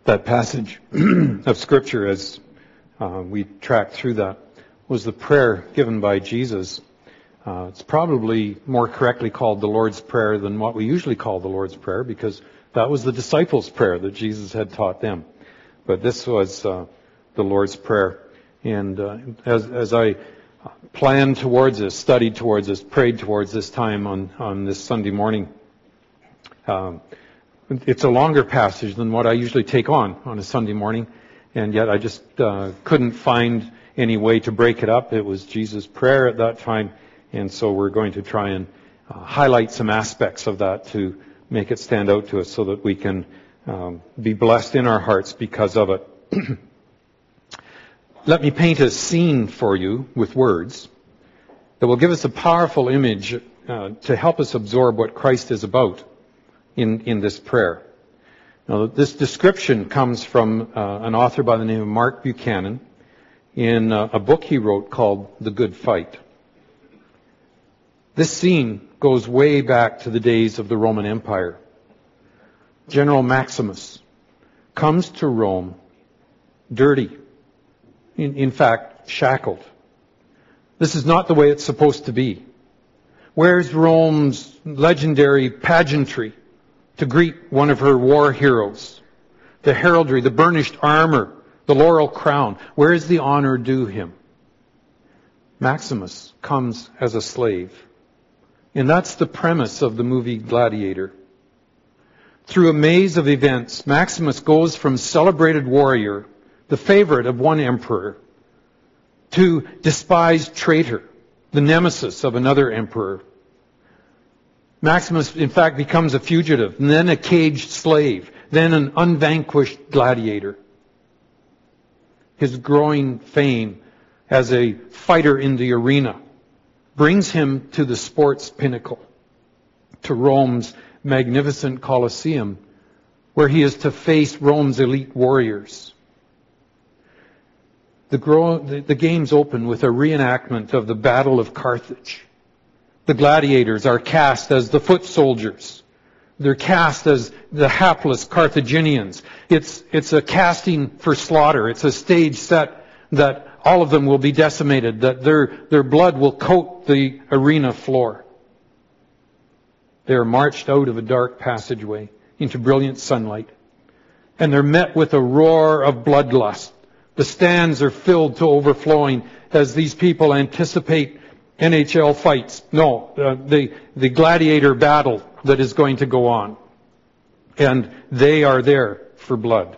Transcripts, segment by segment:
That passage of Scripture, as we tracked through that, was the prayer given by Jesus. It's probably more correctly called the Lord's Prayer than what we usually call the Lord's Prayer, because that was the disciples' prayer that Jesus had taught them. But this was the Lord's Prayer. And as I planned towards this, studied towards this, prayed towards this time on this Sunday morning, it's a longer passage than what I usually take on a Sunday morning, and yet I just couldn't find any way to break it up. It was Jesus' prayer at that time, and so we're going to try and highlight some aspects of that to make it stand out to us so that we can be blessed in our hearts because of it. Let me paint a scene for you with words that will give us a powerful image to help us absorb what Christ is about in this prayer. Now, this description comes from an author by the name of Mark Buchanan in a book he wrote called The Good Fight. This scene goes way back to the days of the Roman Empire. General Maximus comes to Rome dirty, in fact, shackled. This is not the way it's supposed to be. Where's Rome's legendary pageantry to greet one of her war heroes? The heraldry, the burnished armor, the laurel crown. Where is the honor due him? Maximus comes as a slave. And that's the premise of the movie Gladiator. Through a maze of events, Maximus goes from celebrated warrior, the favorite of one emperor, to despised traitor, the nemesis of another emperor. Maximus, in fact, becomes a fugitive, and then a caged slave, then an unvanquished gladiator. His growing fame as a fighter in the arena brings him to the sports pinnacle, to Rome's magnificent Colosseum, where he is to face Rome's elite warriors. The games open with a reenactment of the Battle of Carthage. The gladiators are cast as the foot soldiers. They're cast as the hapless Carthaginians. It's a casting for slaughter. It's a stage set that all of them will be decimated, that their blood will coat the arena floor. They are marched out of a dark passageway into brilliant sunlight, and they're met with a roar of bloodlust. The stands are filled to overflowing as these people anticipate NHL fights. No, the gladiator battle that is going to go on. And they are there for blood.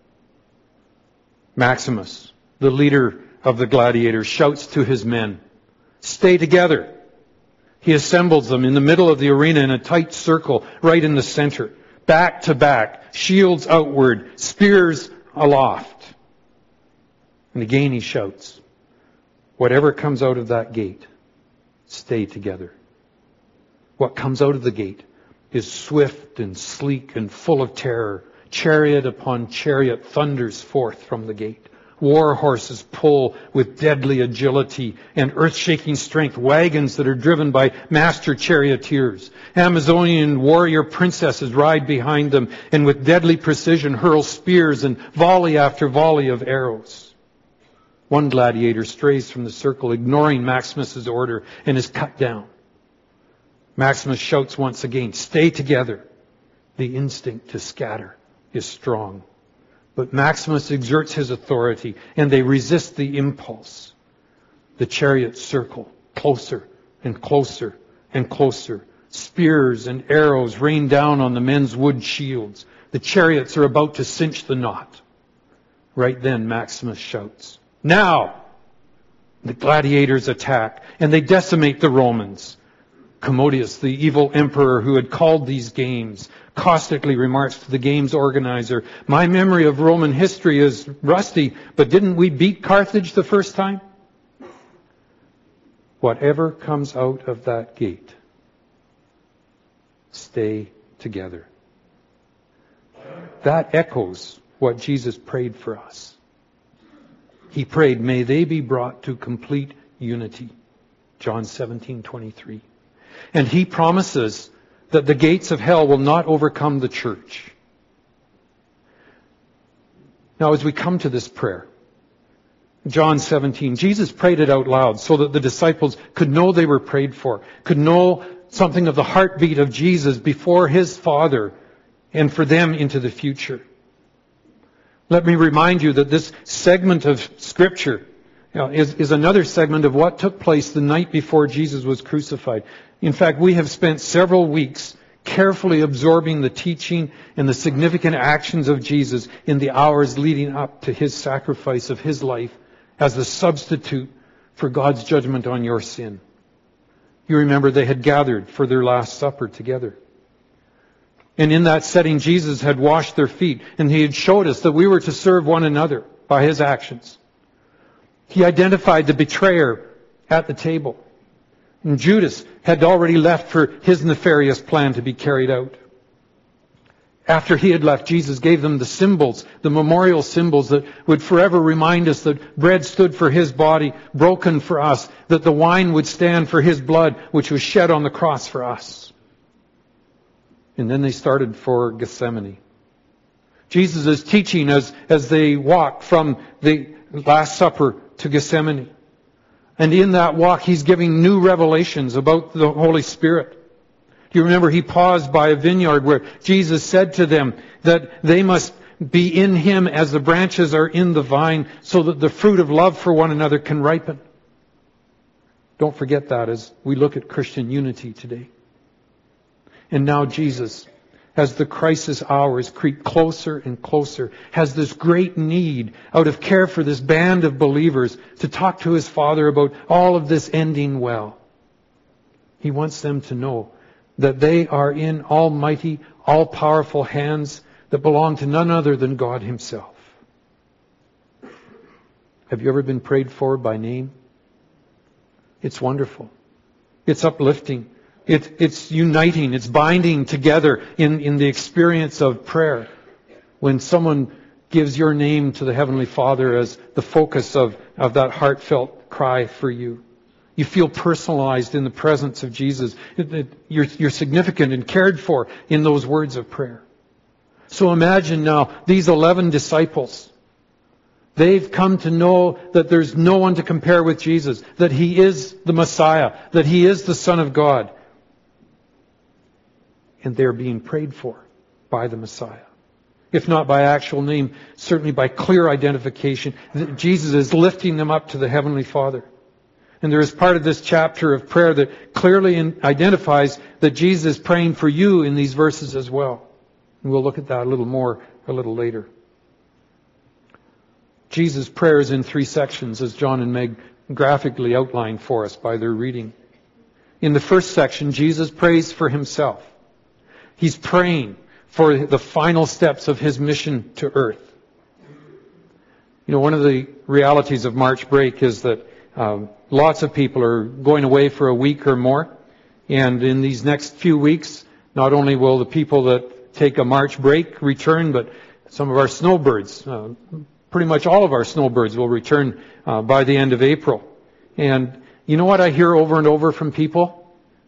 Maximus, the leader of the gladiators, shouts to his men, "Stay together." He assembles them in the middle of the arena in a tight circle, right in the center, back to back, shields outward, spears aloft. And again he shouts, "Whatever comes out of that gate, stay together." What comes out of the gate is swift and sleek and full of terror. Chariot upon chariot thunders forth from the gate. War horses pull with deadly agility and earth-shaking strength, wagons that are driven by master charioteers. Amazonian warrior princesses ride behind them and with deadly precision hurl spears and volley after volley of arrows. One gladiator strays from the circle, ignoring Maximus's order, and is cut down. Maximus shouts once again, "Stay together." The instinct to scatter is strong. But Maximus exerts his authority, and they resist the impulse. The chariots circle closer and closer and closer. Spears and arrows rain down on the men's wood shields. The chariots are about to cinch the knot. Right then, Maximus shouts, "Now!" The gladiators attack, and they decimate the Romans. Commodius, the evil emperor who had called these games, caustically remarks to the games organizer, "My memory of Roman history is rusty, but didn't we beat Carthage the first time?" Whatever comes out of that gate, stay together. That echoes what Jesus prayed for us. He prayed, "May they be brought to complete unity." John 17:23. And he promises that the gates of hell will not overcome the church. Now, as we come to this prayer, John 17, Jesus prayed it out loud so that the disciples could know they were prayed for, could know something of the heartbeat of Jesus before His Father and for them into the future. Let me remind you that this segment of Scripture is another segment of what took place the night before Jesus was crucified. In fact, we have spent several weeks carefully absorbing the teaching and the significant actions of Jesus in the hours leading up to His sacrifice of His life as the substitute for God's judgment on your sin. You remember they had gathered for their Last Supper together. And in that setting, Jesus had washed their feet, and He had showed us that we were to serve one another by His actions. He identified the betrayer at the table. And Judas had already left for his nefarious plan to be carried out. After He had left, Jesus gave them the symbols, the memorial symbols that would forever remind us that bread stood for His body, broken for us, that the wine would stand for His blood, which was shed on the cross for us. And then they started for Gethsemane. Jesus is teaching as they walk from the Last Supper to Gethsemane. And in that walk, He's giving new revelations about the Holy Spirit. Do you remember He paused by a vineyard where Jesus said to them that they must be in Him as the branches are in the vine so that the fruit of love for one another can ripen? Don't forget that as we look at Christian unity today. And now Jesus, as the crisis hours creep closer and closer, has this great need out of care for this band of believers to talk to His Father about all of this ending well. He wants them to know that they are in almighty, all-powerful hands that belong to none other than God Himself. Have you ever been prayed for by name? It's wonderful. It's uplifting. It's uniting. It's binding together in the experience of prayer. When someone gives your name to the Heavenly Father as the focus of that heartfelt cry for you. You feel personalized in the presence of Jesus. You're significant and cared for in those words of prayer. So imagine now these 11 disciples. They've come to know that there's no one to compare with Jesus, that He is the Messiah, that He is the Son of God. And they're being prayed for by the Messiah. If not by actual name, certainly by clear identification. Jesus is lifting them up to the Heavenly Father. And there is part of this chapter of prayer that clearly identifies that Jesus is praying for you in these verses as well. And we'll look at that a little more a little later. Jesus' prayer is in 3 sections, as John and Meg graphically outlined for us by their reading. In the first section, Jesus prays for Himself. He's praying for the final steps of His mission to earth. You know, one of the realities of March break is that lots of people are going away for a week or more. And in these next few weeks, not only will the people that take a March break return, but some of our snowbirds, pretty much all of our snowbirds will return by the end of April. And you know what I hear over and over from people?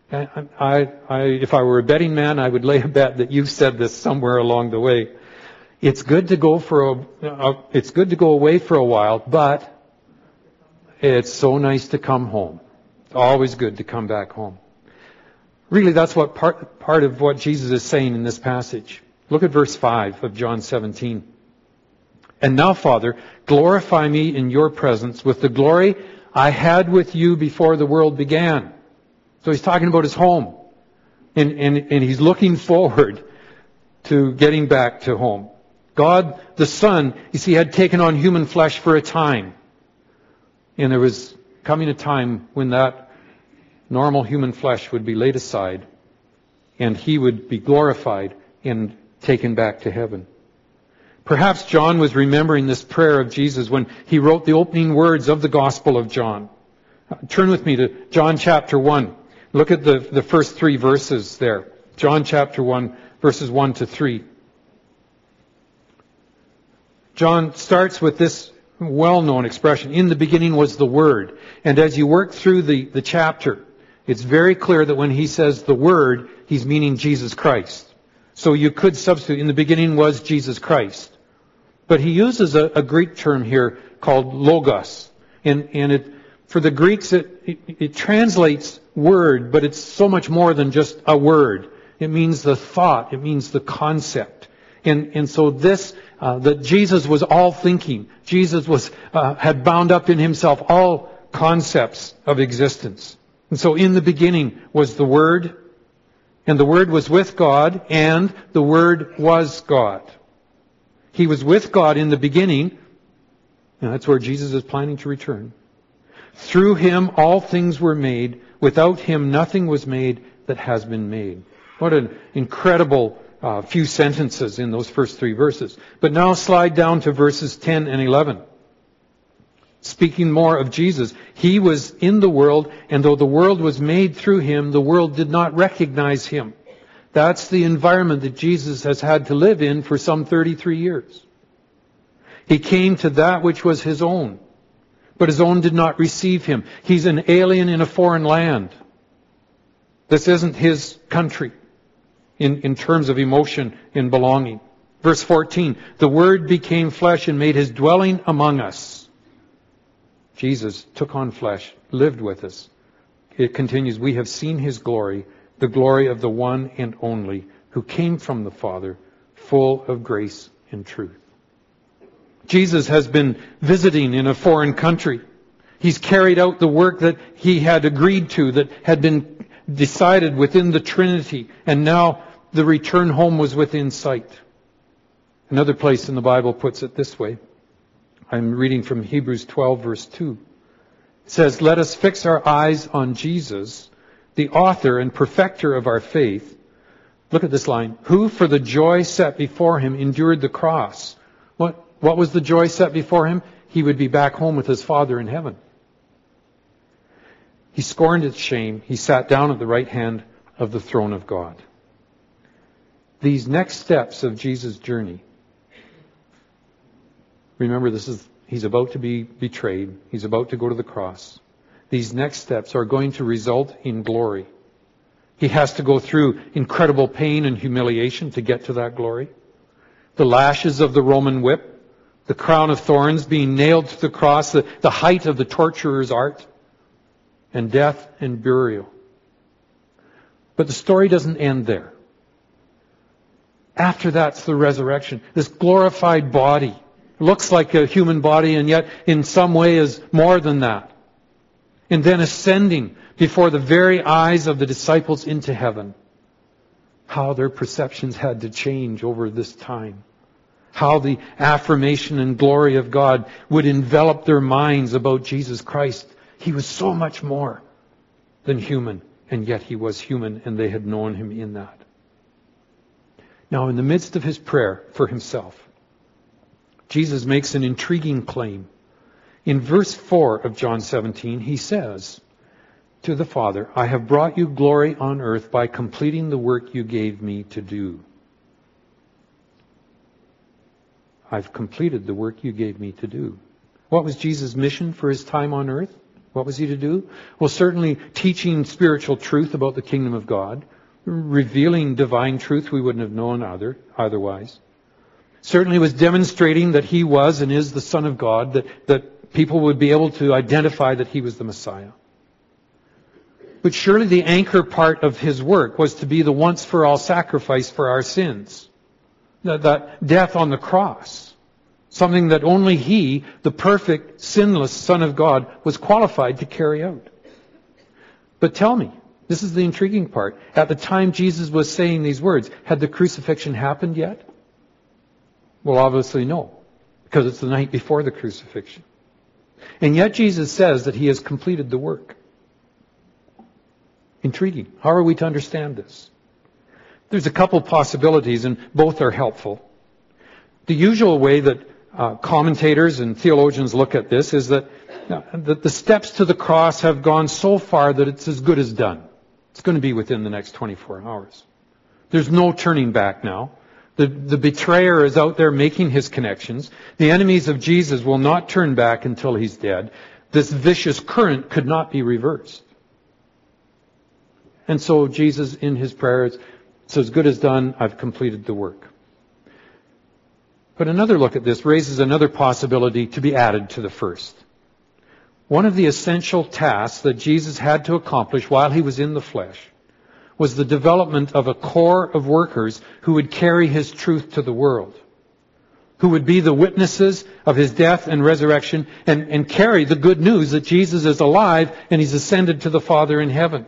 If I were a betting man, I would lay a bet that you've said this somewhere along the way. It's good to go away for a while, but it's so nice to come home. It's always good to come back home. Really, that's what part of what Jesus is saying in this passage. Look at verse 5 of John 17. And now, Father, glorify me in your presence with the glory I had with you before the world began. So He's talking about His home. And He's looking forward to getting back to home. God, the Son, you see, had taken on human flesh for a time. And there was coming a time when that normal human flesh would be laid aside and He would be glorified and taken back to heaven. Perhaps John was remembering this prayer of Jesus when he wrote the opening words of the Gospel of John. Turn with me to John chapter 1. Look at the first 3 verses there. John chapter 1, verses 1 to 3. John starts with this well-known expression, in the beginning was the Word. And as you work through the chapter, it's very clear that when he says the Word, he's meaning Jesus Christ. So you could substitute, in the beginning was Jesus Christ. But he uses a Greek term here called logos. And for the Greeks, it translates word, but it's so much more than just a word. It means the thought. It means the concept. And so this, that Jesus was all thinking. Jesus had bound up in himself all concepts of existence. And so in the beginning was the Word, and the Word was with God, and the Word was God. He was with God in the beginning, and that's where Jesus is planning to return. Through him all things were made. Without him nothing was made that has been made. What an incredible few sentences in those first 3 verses. But now slide down to verses 10 and 11. Speaking more of Jesus, he was in the world, and though the world was made through him, the world did not recognize him. That's the environment that Jesus has had to live in for some 33 years. He came to that which was his own, but his own did not receive him. He's an alien in a foreign land. This isn't his country in terms of emotion and belonging. Verse 14, the Word became flesh and made his dwelling among us. Jesus took on flesh, lived with us. It continues, we have seen his glory, the glory of the one and only, who came from the Father, full of grace and truth. Jesus has been visiting in a foreign country. He's carried out the work that he had agreed to, that had been decided within the Trinity, and now the return home was within sight. Another place in the Bible puts it this way. I'm reading from Hebrews 12, verse 2. It says, let us fix our eyes on Jesus, the author and perfecter of our faith. Look at this line. Who, for the joy set before him, endured the cross. What was the joy set before him? He would be back home with his Father in heaven. He scorned its shame. He sat down at the right hand of the throne of God. These next steps of Jesus' journey, remember, he's about to be betrayed. He's about to go to the cross. These next steps are going to result in glory. He has to go through incredible pain and humiliation to get to that glory. The lashes of the Roman whip, the crown of thorns being nailed to the cross, the height of the torturer's art, and death and burial. But the story doesn't end there. After that's the resurrection. This glorified body. Looks like a human body, and yet in some way is more than that. And then ascending before the very eyes of the disciples into heaven. How their perceptions had to change over this time. How the affirmation and glory of God would envelop their minds about Jesus Christ. He was so much more than human, and yet he was human, and they had known him in that. Now, in the midst of his prayer for himself, Jesus makes an intriguing claim. In verse 4 of John 17, he says to the Father, I have brought you glory on earth by completing the work you gave me to do. I've completed the work you gave me to do. What was Jesus' mission for his time on earth? What was he to do? Well, certainly teaching spiritual truth about the kingdom of God, revealing divine truth we wouldn't have known otherwise. Certainly was demonstrating that he was and is the Son of God, that people would be able to identify that he was the Messiah. But surely the anchor part of his work was to be the once-for-all sacrifice for our sins. That death on the cross. Something that only he, the perfect, sinless Son of God, was qualified to carry out. But tell me, this is the intriguing part. At the time Jesus was saying these words, had the crucifixion happened yet? Well, obviously no, because it's the night before the crucifixion. And yet Jesus says that he has completed the work. Intriguing. How are we to understand this? There's a couple possibilities, and both are helpful. The usual way that commentators and theologians look at this is that the steps to the cross have gone so far that it's as good as done. It's going to be within the next 24 hours. There's no turning back now. The betrayer is out there making his connections. The enemies of Jesus will not turn back until he's dead. This vicious current could not be reversed. And so Jesus, in his prayers, it's as good as done. I've completed the work. But another look at this raises another possibility to be added to the first. One of the essential tasks that Jesus had to accomplish while he was in the flesh was the development of a core of workers who would carry his truth to the world, who would be the witnesses of his death and resurrection and carry the good news that Jesus is alive and he's ascended to the Father in heaven.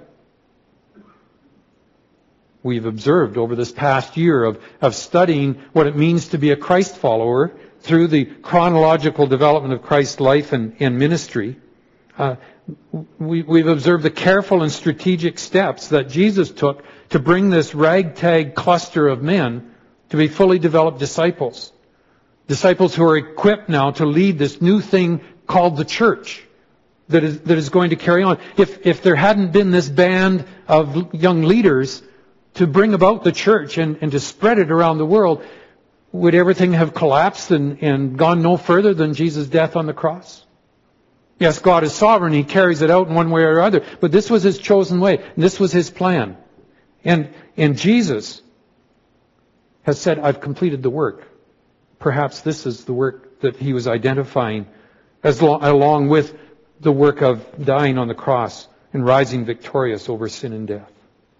We've observed over this past year of studying what it means to be a Christ follower through the chronological development of Christ's life and ministry. We've observed the careful and strategic steps that Jesus took to bring this ragtag cluster of men to be fully developed disciples. Disciples who are equipped now to lead this new thing called the church that is going to carry on. If there hadn't been this band of young leaders to bring about the church and to spread it around the world, would everything have collapsed and gone no further than Jesus' death on the cross? Yes, God is sovereign. He carries it out in one way or other. But this was his chosen way. And this was his plan. And Jesus has said, I've completed the work. Perhaps this is the work that he was identifying along with the work of dying on the cross and rising victorious over sin and death.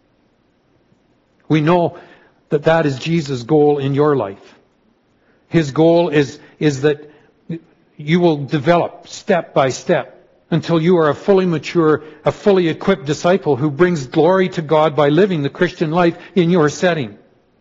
We know that that is Jesus' goal in your life. His goal is that you will develop step by step until you are a fully mature, a fully equipped disciple who brings glory to God by living the Christian life in your setting.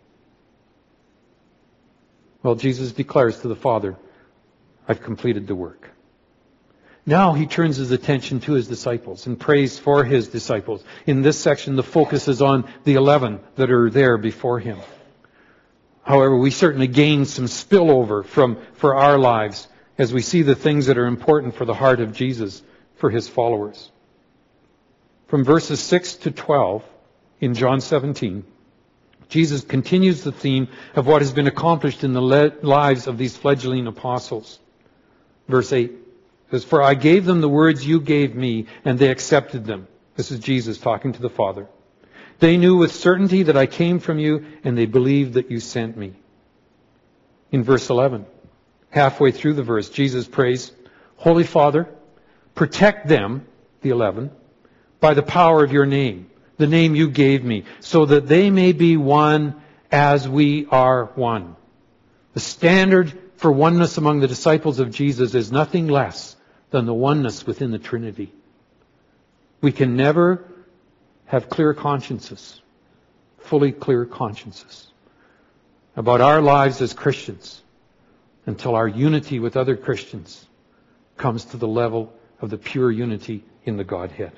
Well, Jesus declares to the Father, I've completed the work. Now he turns his attention to his disciples and prays for his disciples. In this section, the focus is on the 11 that are there before him. However, we certainly gain some spillover for our lives as we see the things that are important for the heart of Jesus for his followers. From verses 6 to 12 in John 17, Jesus continues the theme of what has been accomplished in the lives of these fledgling apostles. Verse 8 says, For I gave them the words you gave me, and they accepted them. This is Jesus talking to the Father. They knew with certainty that I came from you, and they believed that you sent me. In verse 11, halfway through the verse, Jesus prays, Holy Father, protect them, the 11, by the power of your name, the name you gave me, so that they may be one as we are one. The standard for oneness among the disciples of Jesus is nothing less than the oneness within the Trinity. We can never have clear consciences, fully clear consciences about our lives as Christians until our unity with other Christians comes to the level of the pure unity in the Godhead.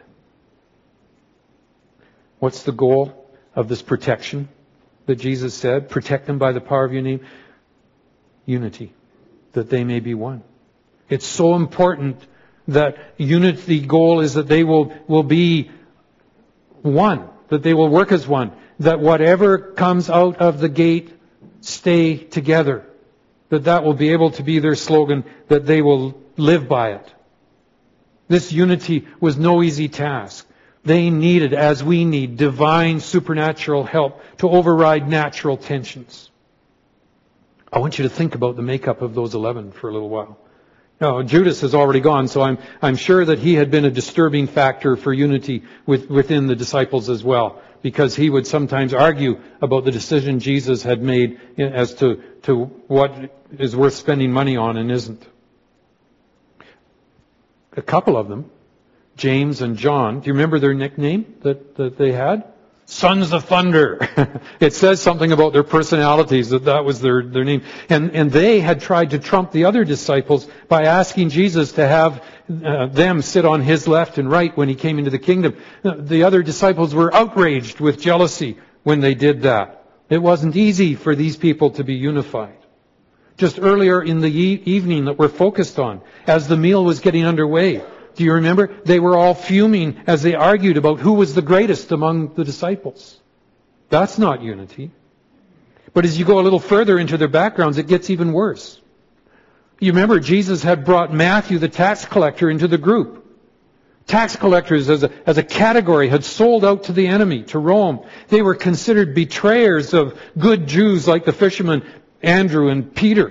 What's the goal of this protection that Jesus said? Protect them by the power of your name. Unity, that they may be one. It's so important that unity goal is that they will be one, that they will work as one, that whatever comes out of the gate, stay together, that will be able to be their slogan, that they will live by it. This unity was no easy task. They needed, as we need, divine supernatural help to override natural tensions. I want you to think about the makeup of those 11 for a little while. Now, Judas has already gone, so I'm sure that he had been a disturbing factor for unity within the disciples as well, because he would sometimes argue about the decision Jesus had made as to what is worth spending money on and isn't. A couple of them, James and John, do you remember their nickname that they had? Sons of Thunder. It says something about their personalities, that was their name. And they had tried to trump the other disciples by asking Jesus to have them sit on his left and right when he came into the kingdom. The other disciples were outraged with jealousy when they did that. It wasn't easy for these people to be unified. Just earlier in the evening that we're focused on, as the meal was getting underway, do you remember? They were all fuming as they argued about who was the greatest among the disciples. That's not unity. But as you go a little further into their backgrounds, it gets even worse. You remember Jesus had brought Matthew, the tax collector, into the group. Tax collectors as a category had sold out to the enemy, to Rome. They were considered betrayers of good Jews like the fishermen Andrew and Peter.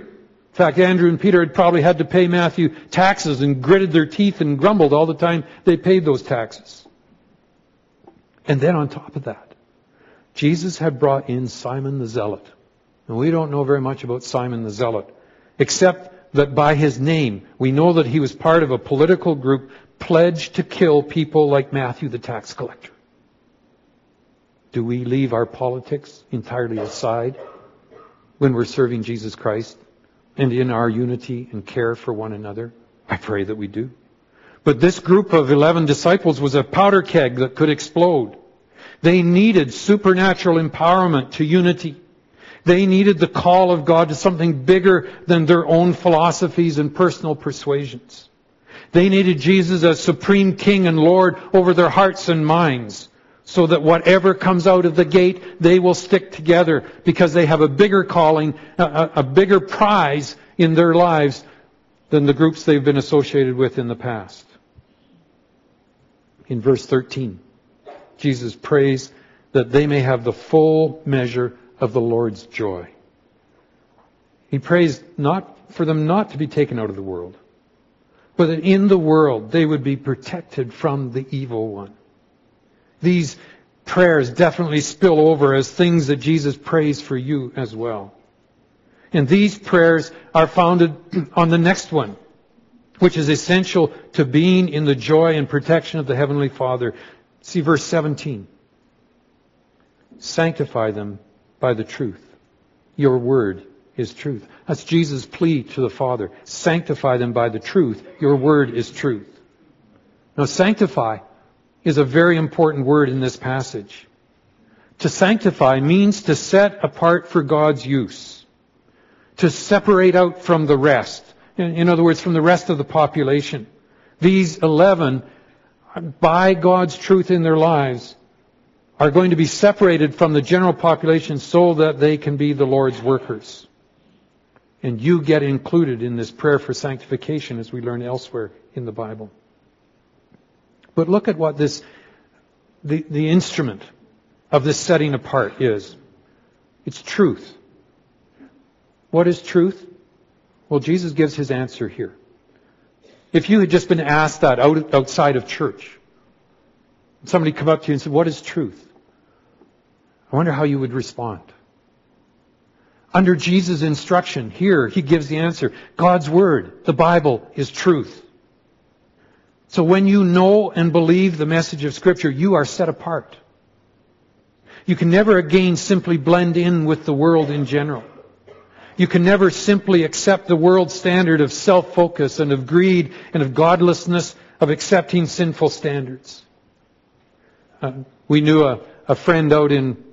In fact, Andrew and Peter had probably had to pay Matthew taxes and gritted their teeth and grumbled all the time they paid those taxes. And then on top of that, Jesus had brought in Simon the Zealot. And we don't know very much about Simon the Zealot, except that by his name, we know that he was part of a political group pledged to kill people like Matthew the tax collector. Do we leave our politics entirely aside when we're serving Jesus Christ and in our unity and care for one another? I pray that we do. But this group of 11 disciples was a powder keg that could explode. They needed supernatural empowerment to unity. They needed the call of God to something bigger than their own philosophies and personal persuasions. They needed Jesus as supreme King and Lord over their hearts and minds, so that whatever comes out of the gate, they will stick together because they have a bigger calling, a bigger prize in their lives than the groups they've been associated with in the past. In verse 13, Jesus prays that they may have the full measure of the Lord's joy. He prays not for them not to be taken out of the world, but that in the world they would be protected from the evil one. These prayers definitely spill over as things that Jesus prays for you as well. And these prayers are founded on the next one, which is essential to being in the joy and protection of the Heavenly Father. See verse 17. Sanctify them by the truth. Your word is truth. That's Jesus' plea to the Father. Sanctify them by the truth. Your word is truth. Now, sanctify is a very important word in this passage. To sanctify means to set apart for God's use. To separate out from the rest. In other words, from the rest of the population. These 11, by God's truth in their lives, are going to be separated from the general population so that they can be the Lord's workers. And you get included in this prayer for sanctification as we learn elsewhere in the Bible. But look at what the instrument of this setting apart is. It's truth. What is truth? Well, Jesus gives his answer here. If you had just been asked that outside of church, somebody come up to you and said, what is truth? I wonder how you would respond. Under Jesus' instruction, here, he gives the answer. God's Word, the Bible, is truth. So when you know and believe the message of Scripture, you are set apart. You can never again simply blend in with the world in general. You can never simply accept the world standard of self-focus and of greed and of godlessness, of accepting sinful standards. We knew a friend out in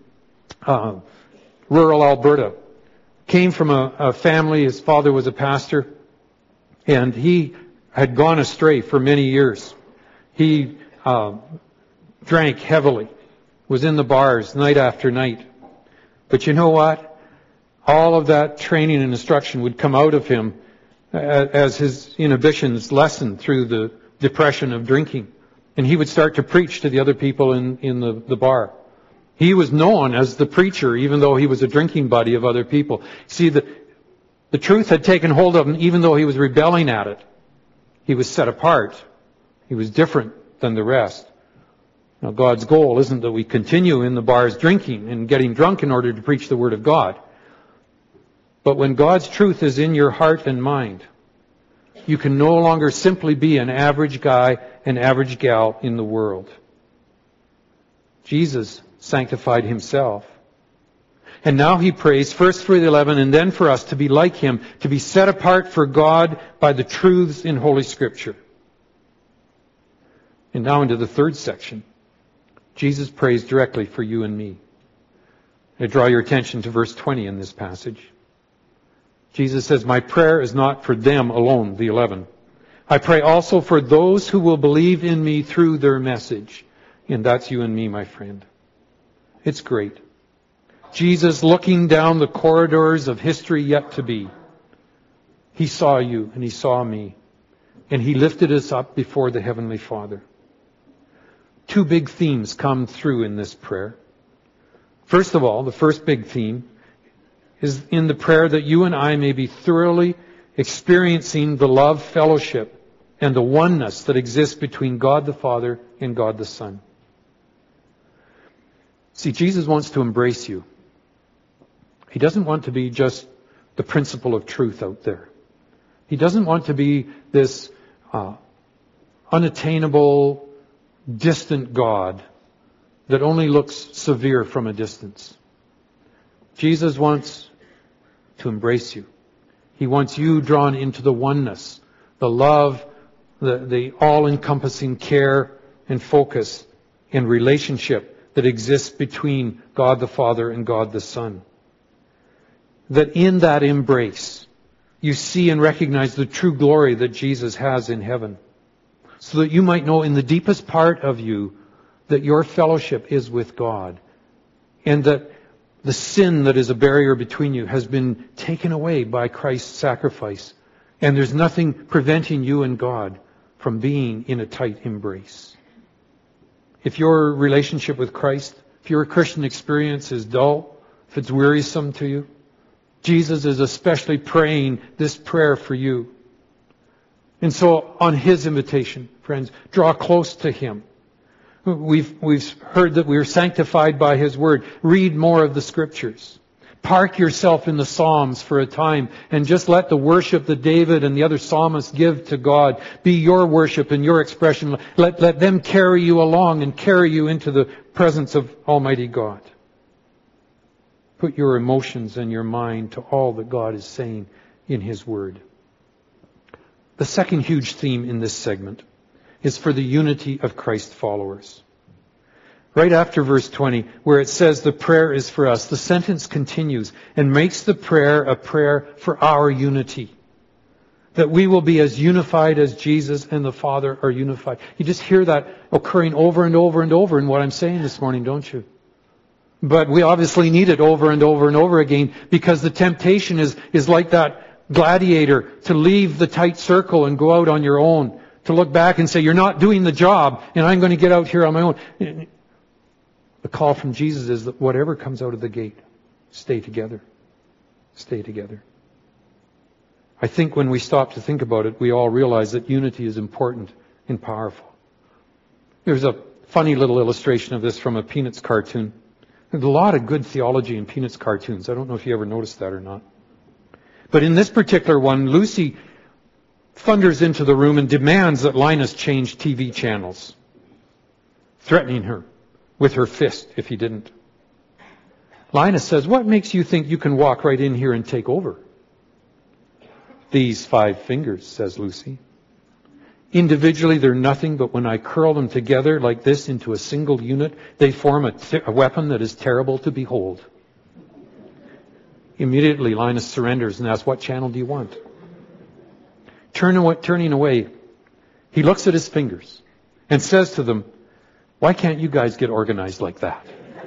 rural Alberta. Came from a family, his father was a pastor, and he had gone astray for many years. He drank heavily, was in the bars night after night. But you know what? All of that training and instruction would come out of him as his inhibitions lessened through the depression of drinking. And he would start to preach to the other people in the bar. He was known as the preacher, even though he was a drinking buddy of other people. See, the truth had taken hold of him, even though he was rebelling at it. He was set apart. He was different than the rest. Now, God's goal isn't that we continue in the bars drinking and getting drunk in order to preach the Word of God. But when God's truth is in your heart and mind, you can no longer simply be an average guy, an average gal in the world. Jesus sanctified himself. And now he prays first for the 11 and then for us to be like him, to be set apart for God by the truths in Holy Scripture. And now into the third section. Jesus prays directly for you and me. I draw your attention to verse 20 in this passage. Jesus says, my prayer is not for them alone, the 11. I pray also for those who will believe in me through their message. And that's you and me, my friend. It's great. Jesus looking down the corridors of history yet to be. He saw you and he saw me. And he lifted us up before the Heavenly Father. Two big themes come through in this prayer. First of all, the first big theme is in the prayer that you and I may be thoroughly experiencing the love, fellowship, and the oneness that exists between God the Father and God the Son. See, Jesus wants to embrace you. He doesn't want to be just the principle of truth out there. He doesn't want to be this unattainable, distant God that only looks severe from a distance. Jesus wants to embrace you. He wants you drawn into the oneness, the love, the all-encompassing care and focus and relationship that exists between God the Father and God the Son. That in that embrace, you see and recognize the true glory that Jesus has in heaven. So that you might know in the deepest part of you that your fellowship is with God. And that the sin that is a barrier between you has been taken away by Christ's sacrifice. And there's nothing preventing you and God from being in a tight embrace. If your relationship with Christ, if your Christian experience is dull, if it's wearisome to you, Jesus is especially praying this prayer for you. And so on His invitation, friends, draw close to Him. We've heard that we are sanctified by His Word. Read more of the Scriptures. Park yourself in the Psalms for a time and just let the worship that David and the other psalmists give to God be your worship and your expression. Let them carry you along and carry you into the presence of Almighty God. Put your emotions and your mind to all that God is saying in His Word. The second huge theme in this segment is for the unity of Christ followers. Right after verse 20, where it says the prayer is for us, the sentence continues and makes the prayer a prayer for our unity. That we will be as unified as Jesus and the Father are unified. You just hear that occurring over and over and over in what I'm saying this morning, don't you? But we obviously need it over and over and over again because the temptation is like that gladiator to leave the tight circle and go out on your own. To look back and say, you're not doing the job and I'm going to get out here on my own. The call from Jesus is that whatever comes out of the gate, stay together. Stay together. I think when we stop to think about it, we all realize that unity is important and powerful. There's a funny little illustration of this from a Peanuts cartoon. There's a lot of good theology in Peanuts cartoons. I don't know if you ever noticed that or not. But in this particular one, Lucy thunders into the room and demands that Linus change TV channels, threatening her with her fist if he didn't. Linus says, "What makes you think you can walk right in here and take over?" "These 5 fingers," says Lucy. "Individually, they're nothing, but when I curl them together like this into a single unit, they form a weapon that is terrible to behold." Immediately, Linus surrenders and asks, "What channel do you want?" Turning away, he looks at his fingers and says to them, "Why can't you guys get organized like that?"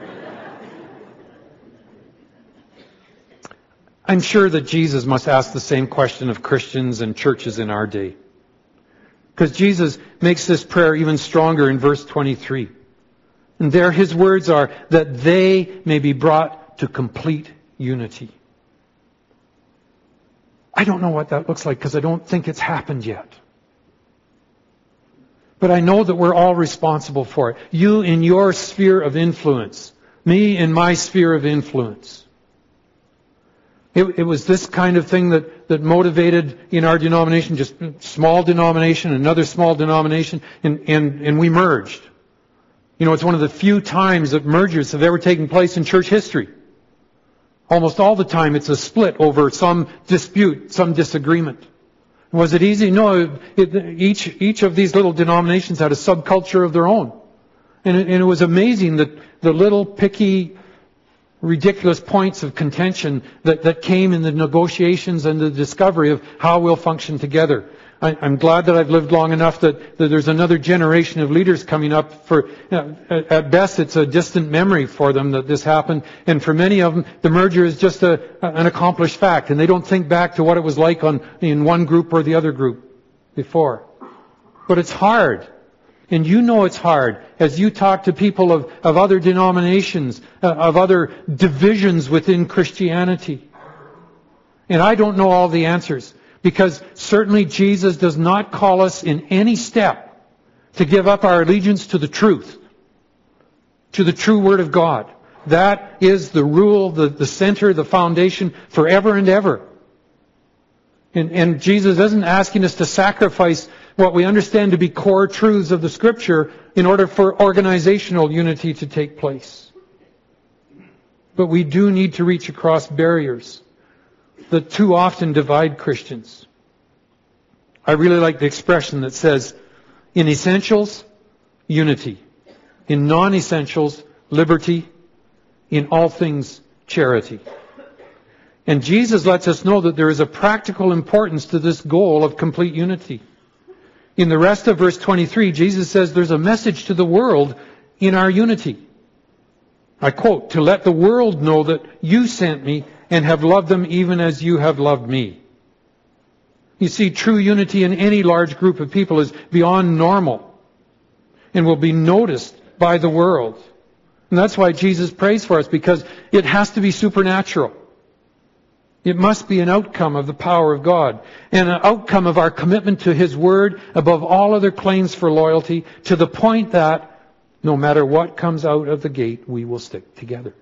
I'm sure that Jesus must ask the same question of Christians and churches in our day. Because Jesus makes this prayer even stronger in verse 23. And there His words are, that they may be brought to complete unity. I don't know what that looks like because I don't think it's happened yet. But I know that we're all responsible for it. You in your sphere of influence. Me in my sphere of influence. It was this kind of thing that motivated in our denomination, just small denomination, another small denomination, and we merged. You know, it's one of the few times that mergers have ever taken place in church history. Almost all the time it's a split over some dispute, some disagreement. Was it easy? No. Each of these little denominations had a subculture of their own. And it was amazing that the little picky, ridiculous points of contention that came in the negotiations and the discovery of how we'll function together. I'm glad that I've lived long enough that there's another generation of leaders coming up. At best, it's a distant memory for them that this happened. And for many of them, the merger is just an accomplished fact. And they don't think back to what it was like in one group or the other group before. But it's hard. And you know it's hard as you talk to people of other denominations, of other divisions within Christianity. And I don't know all the answers. Because certainly Jesus does not call us in any step to give up our allegiance to the truth, to the true Word of God. That is the rule, the center, the foundation forever and ever. And Jesus isn't asking us to sacrifice what we understand to be core truths of the Scripture in order for organizational unity to take place. But we do need to reach across barriers that too often divide Christians. I really like the expression that says, in essentials, unity. In non-essentials, liberty. In all things, charity. And Jesus lets us know that there is a practical importance to this goal of complete unity. In the rest of verse 23, Jesus says there's a message to the world in our unity. I quote, "To let the world know that you sent me and have loved them even as you have loved me." You see, true unity in any large group of people is beyond normal and will be noticed by the world. And that's why Jesus prays for us, because it has to be supernatural. It must be an outcome of the power of God and an outcome of our commitment to His Word above all other claims for loyalty, to the point that no matter what comes out of the gate, we will stick together.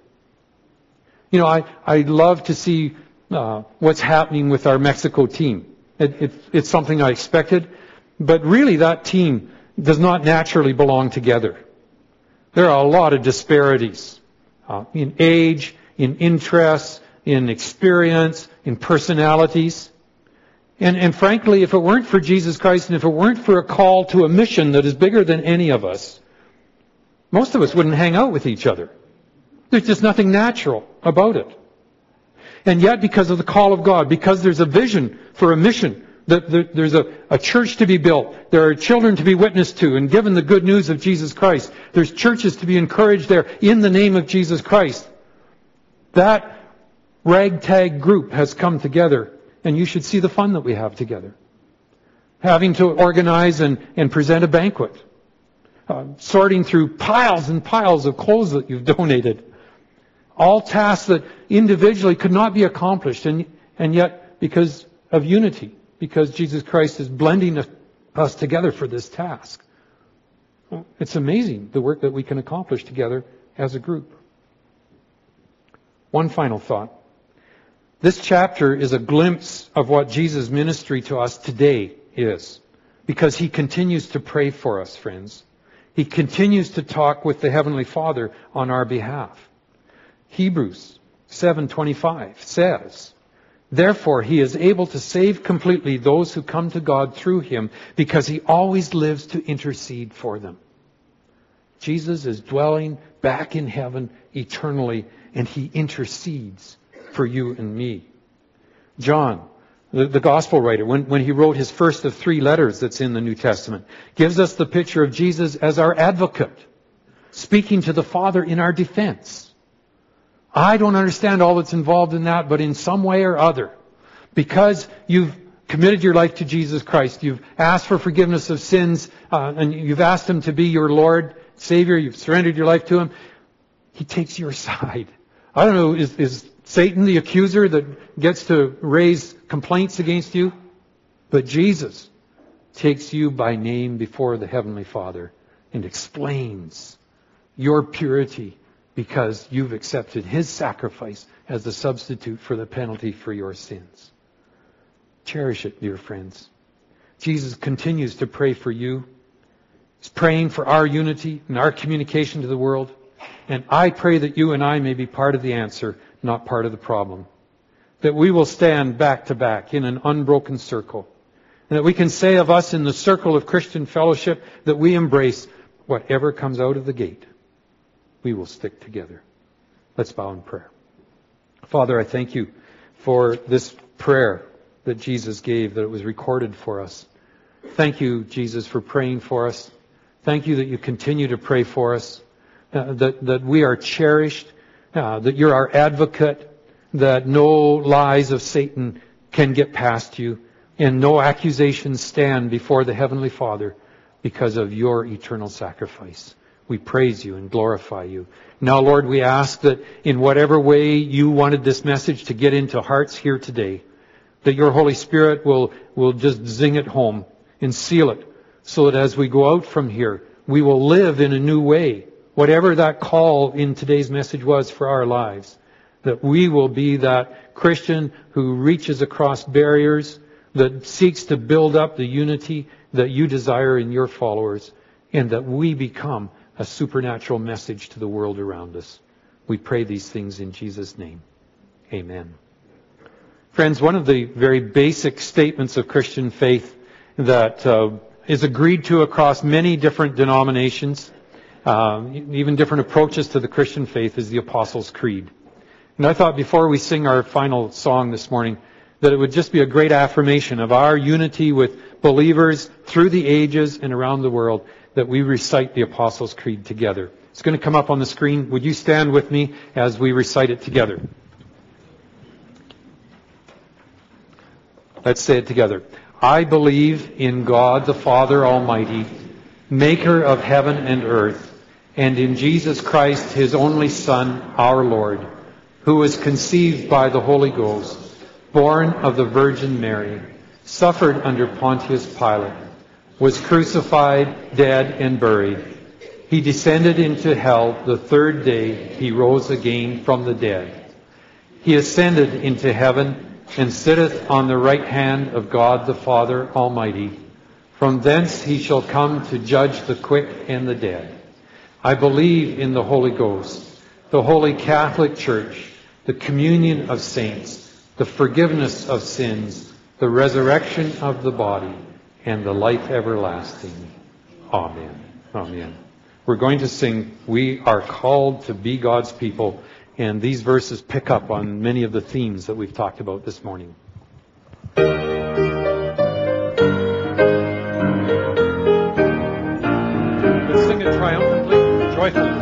You know, I love to see what's happening with our Mexico team. It's something I expected, but really that team does not naturally belong together. There are a lot of disparities in age, in interests, in experience, in personalities. And frankly, if it weren't for Jesus Christ and if it weren't for a call to a mission that is bigger than any of us, most of us wouldn't hang out with each other. There's just nothing natural about it. And yet, because of the call of God, because there's a vision for a mission, that there's a church to be built, there are children to be witnessed to and given the good news of Jesus Christ, there's churches to be encouraged there in the name of Jesus Christ. That ragtag group has come together, and you should see the fun that we have together. Having to organize and present a banquet. Sorting through piles and piles of clothes that you've donated. All tasks that individually could not be accomplished, and yet because of unity, because Jesus Christ is blending us together for this task. It's amazing the work that we can accomplish together as a group. One final thought. This chapter is a glimpse of what Jesus' ministry to us today is, because He continues to pray for us, friends. He continues to talk with the Heavenly Father on our behalf. Hebrews 7:25 says, "Therefore He is able to save completely those who come to God through Him, because He always lives to intercede for them." Jesus is dwelling back in heaven eternally, and He intercedes for you and me. John, the gospel writer, when he wrote his first of 3 letters that's in the New Testament, gives us the picture of Jesus as our advocate, speaking to the Father in our defense. I don't understand all that's involved in that, but in some way or other, because you've committed your life to Jesus Christ, you've asked for forgiveness of sins, and you've asked Him to be your Lord, Savior, you've surrendered your life to Him, He takes your side. I don't know, is Satan the accuser that gets to raise complaints against you? But Jesus takes you by name before the Heavenly Father and explains your purity because you've accepted His sacrifice as the substitute for the penalty for your sins. Cherish it, dear friends. Jesus continues to pray for you. He's praying for our unity and our communication to the world. And I pray that you and I may be part of the answer, not part of the problem. That we will stand back to back in an unbroken circle. And that we can say of us in the circle of Christian fellowship that we embrace whatever comes out of the gate. We will stick together. Let's bow in prayer. Father, I thank You for this prayer that Jesus gave, that it was recorded for us. Thank You, Jesus, for praying for us. Thank You that You continue to pray for us. That we are cherished, that You're our advocate, that no lies of Satan can get past You, and no accusations stand before the Heavenly Father because of Your eternal sacrifice. We praise You and glorify You. Now, Lord, we ask that in whatever way You wanted this message to get into hearts here today, that your Holy Spirit will just zing it home and seal it, so that as we go out from here, we will live in a new way. Whatever that call in today's message was for our lives, that we will be that Christian who reaches across barriers, that seeks to build up the unity that you desire in your followers, and that we become a supernatural message to the world around us. We pray these things in Jesus' name. Amen. Friends, one of the very basic statements of Christian faith that is agreed to across many different denominations, even different approaches to the Christian faith, is the Apostles' Creed. And I thought before we sing our final song this morning that it would just be a great affirmation of our unity with believers through the ages and around the world that we recite the Apostles' Creed together. It's going to come up on the screen. Would you stand with me as we recite it together? Let's say it together. I believe in God the Father Almighty, maker of heaven and earth, and in Jesus Christ, His only Son, our Lord, who was conceived by the Holy Ghost, born of the Virgin Mary, suffered under Pontius Pilate, was crucified, dead, and buried. He descended into hell. The third day He rose again from the dead. He ascended into heaven and sitteth on the right hand of God the Father Almighty. From thence He shall come to judge the quick and the dead. I believe in the Holy Ghost, the Holy Catholic Church, the communion of saints, the forgiveness of sins, the resurrection of the body, and the life everlasting. Amen. Amen. We're going to sing, We Are Called to Be God's People, and these verses pick up on many of the themes that we've talked about this morning. Let's sing it triumphantly, joyfully.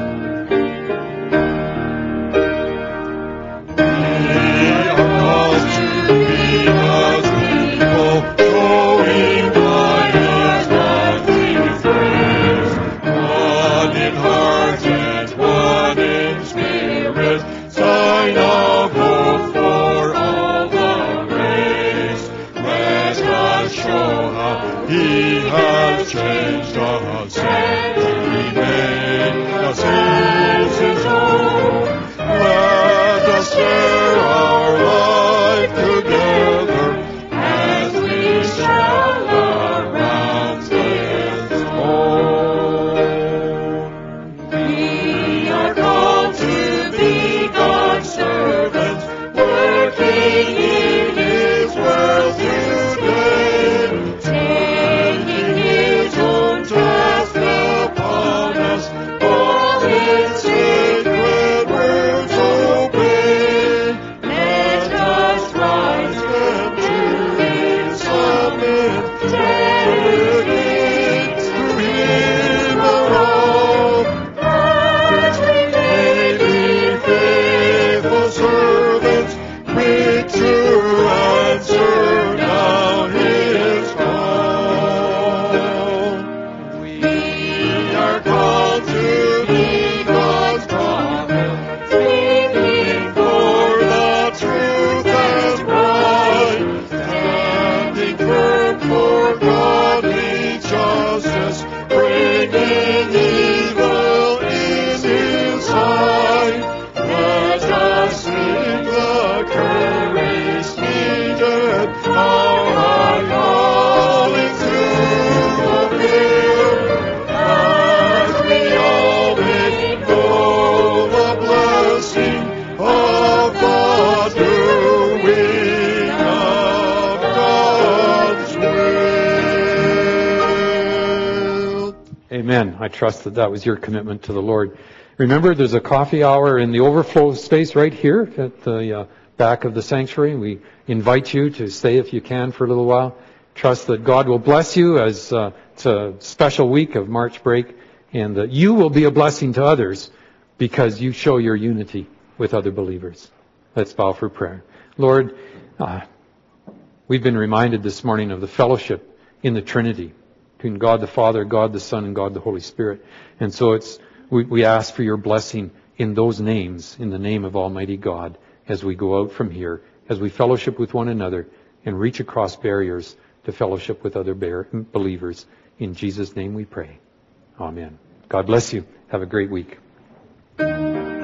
He has changed us and remain the same His own. Let us share our life together as we shall around His own. We are called to be God's servants, working in His world today. Amen. I trust that that was your commitment to the Lord. Remember, there's a coffee hour in the overflow space right here at the back of the sanctuary. We invite you to stay if you can for a little while. Trust that God will bless you as it's a special week of March break, and that you will be a blessing to others because you show your unity with other believers. Let's bow for prayer. Lord, we've been reminded this morning of the fellowship in the Trinity between God the Father, God the Son, and God the Holy Spirit. And so we ask for your blessing in those names, in the name of Almighty God, as we go out from here, as we fellowship with one another, and reach across barriers to fellowship with other believers. In Jesus' name we pray. Amen. God bless you. Have a great week.